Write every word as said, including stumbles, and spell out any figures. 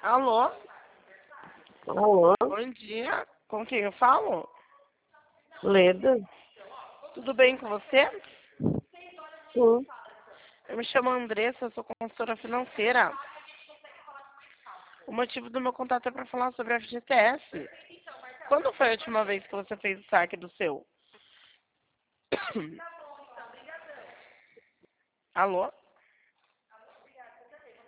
Alô? Alô? Bom dia. Com quem eu falo? Leda? Tudo bem com você? Sim. Eu me chamo Andressa, sou consultora financeira. O motivo do meu contato é para falar sobre a F G T S. Quando foi a última vez que você fez o saque do seu? Alô?